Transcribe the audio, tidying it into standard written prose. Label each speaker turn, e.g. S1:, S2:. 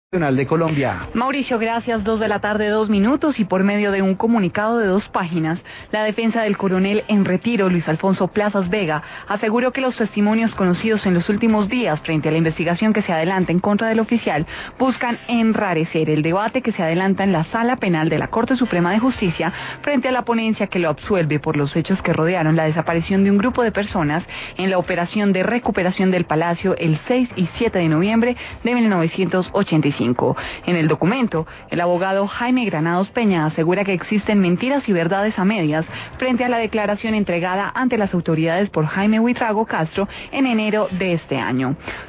S1: Nacional de Colombia.
S2: Mauricio, gracias. 2:02 p.m. y por medio de un comunicado de 2 páginas, la defensa del coronel en retiro, Luis Alfonso Plazas Vega, aseguró que los testimonios conocidos en los últimos días frente a la investigación que se adelanta en contra del oficial buscan enrarecer el debate que se adelanta en la Sala Penal de la Corte Suprema de Justicia frente a la ponencia que lo absuelve por los hechos que rodearon la desaparición de un grupo de personas en la operación de recuperación del Palacio el 6 y 7 de noviembre de 1985. En el documento, el abogado Jaime Granados Peña asegura que existen mentiras y verdades a medias frente a la declaración entregada ante las autoridades por Jaime Huitrago Castro en enero de este año.